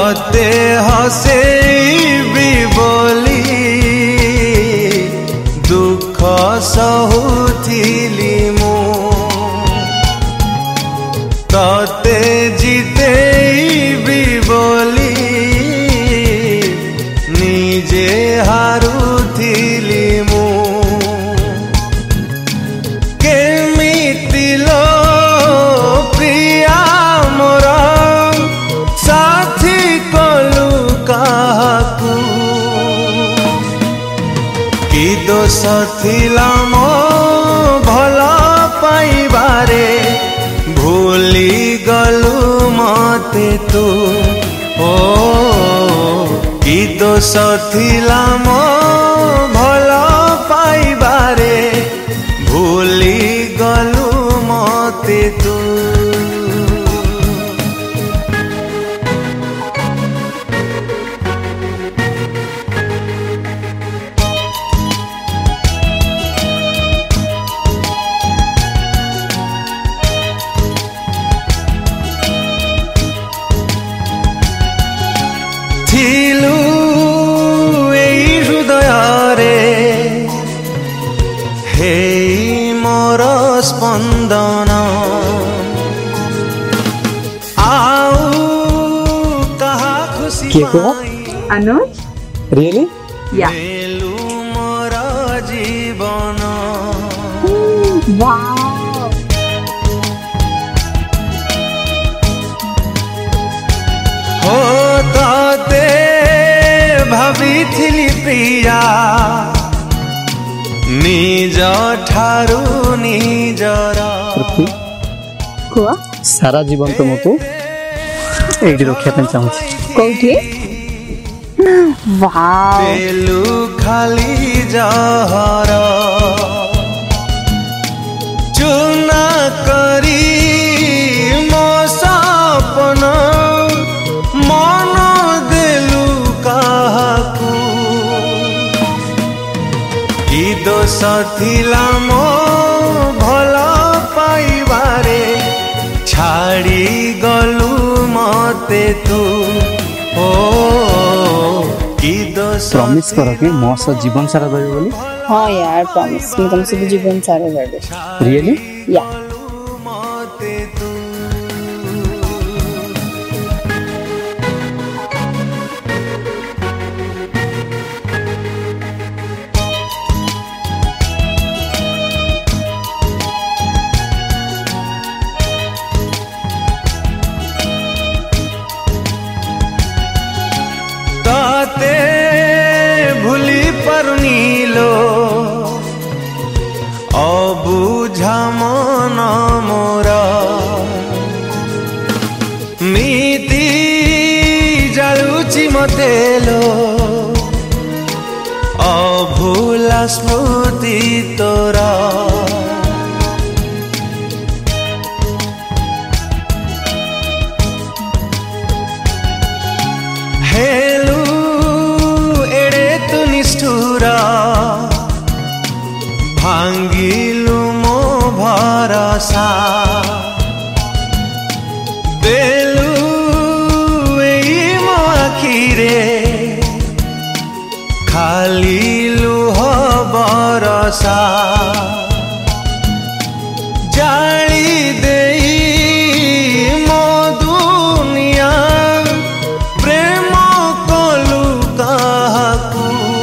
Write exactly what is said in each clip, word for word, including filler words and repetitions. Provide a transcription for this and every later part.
तते हसेबी बोली दुख सहुथिली मु तते जितेबी बोली निजे हारुथिली मु केमिति लो प्रिया मोर साथी कलु काहाकू कि दोष थिला मो भला पाइबारे भूली गलु मते तू ओ कि दोष थिला मो भला पाइबारे भूली गलु मते तू थिलु एई हृदय रे हे मोर स्पंदन आउ कहा खुशी अनुज रियली या देलु मोर जीवन वाओ हो तते भाविथिली प्रिया निज ठारू निजर कुआ सारा जीवन तो मतो एडी रखिया पे चाहूची कोठी वाओ देलु खाली जहर चुना करी मो सपना मन देलु काहाकू कि दोष थिला मो भला पाइबारे छाड़ी गलु मते तू ओ कि दोष प्रॉमिस करो कि मो से जीवन सारा रहबो बोली हाँ यार प्रॉमिस मैं तुमसे भी जीवन सारा रहबे रियली या मते तू ताते भूली परनीलो अबुझा मन मोरा नीति जालुची मतेलो अभूला स्मृति तोरा हेलु एड़े तु निष्ठुरा भांगिलु मो भरसा देलु एई मो आखिरे खाली लुह बरसा जाली देई मो दुनिया प्रेम कलु काहाकू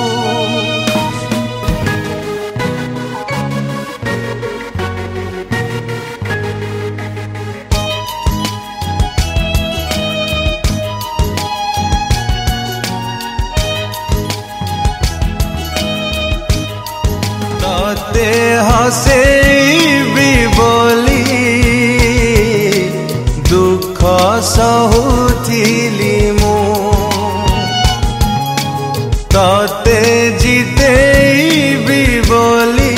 तते हसेबी बोली दुख सहुथिली मु तते जितेबी बोली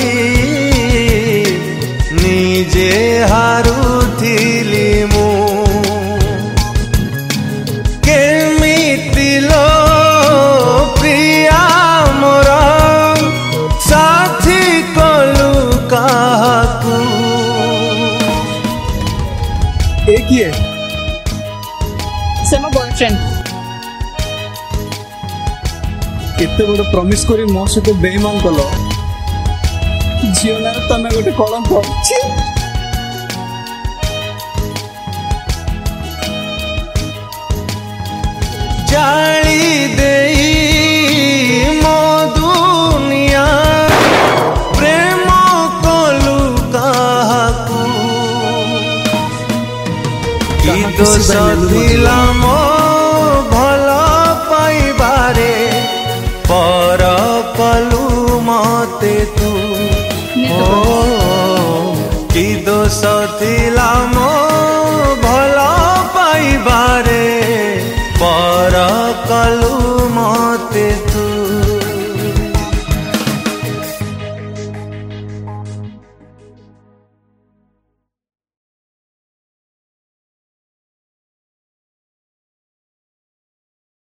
निजे हारुथिली मु केमिति लो प्रिया मोर साथी कलु काहाकू एक ही है से my boyfriend केते बड़ प्रॉमिस करी मो सहित बेईमान कल झील ना तमें गोटे कलंक छी जाली देई मो दुनिया प्रेम कलु काहाकू की दोष थिला मो भल पाइबारे पर कलु मते तू ओ की दोष थिला मो भल पाइबारे पर कलु